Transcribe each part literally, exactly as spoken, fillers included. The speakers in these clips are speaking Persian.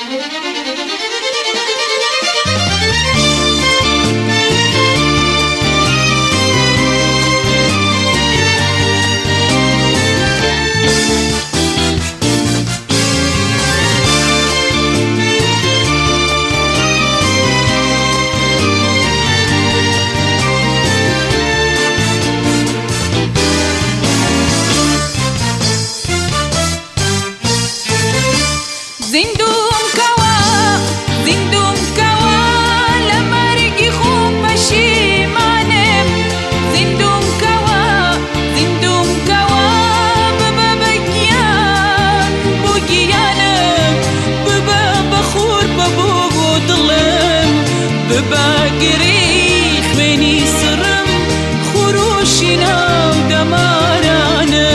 زندوم کوا زندوم کوا لمرگی خوب پشیمانم زندوم کوا زندوم کوا ببا بگیان بگیانم ببا بخور ببو دلم ببا گریخ منی سرم خروشینا دمارانم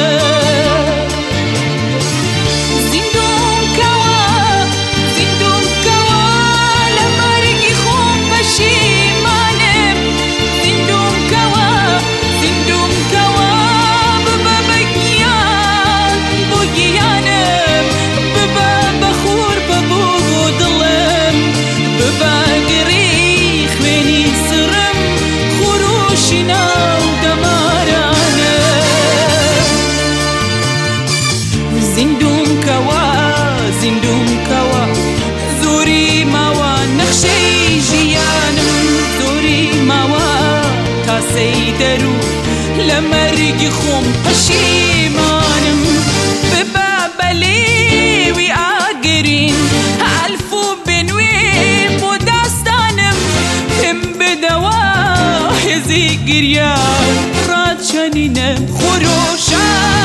زندوم کوا زندوم کوا زوری ماوا نقشی جیانم زوری ماوا تاسی درو لمرگی خوم پشیمانم ببا بلی وی آگرین الفو بنوی بوداستانم هم بدوا هزی گریان را چنینم خروشانم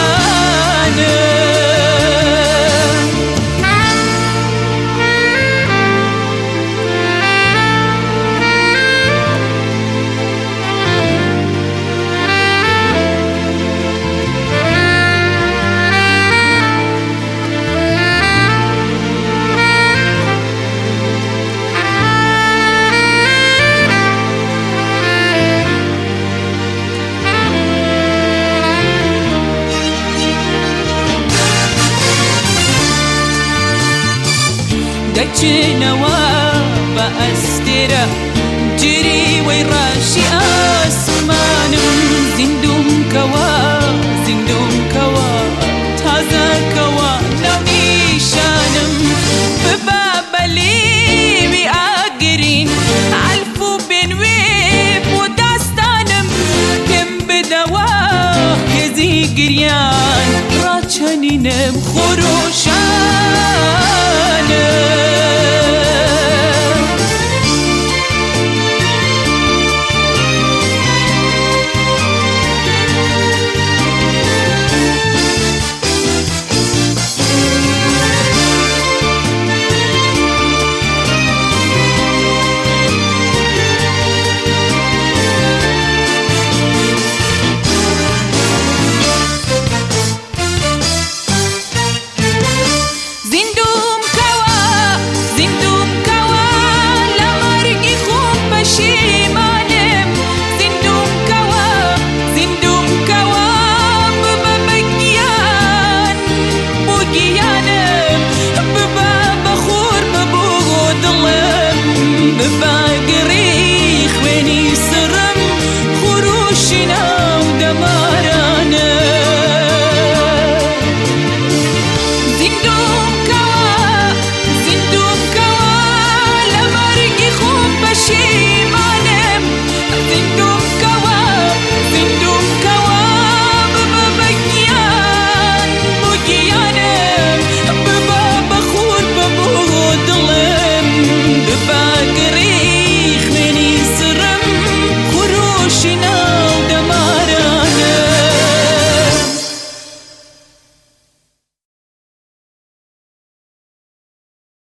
دچنوا بأسترا جري ويراشي أسمانم زندوم كوا زندوم كوا تازا كوا لوني شانم ببابلي بأقرين عالفو بنويب وداستانم كم بدوا يزي قريان راجانينم خروشا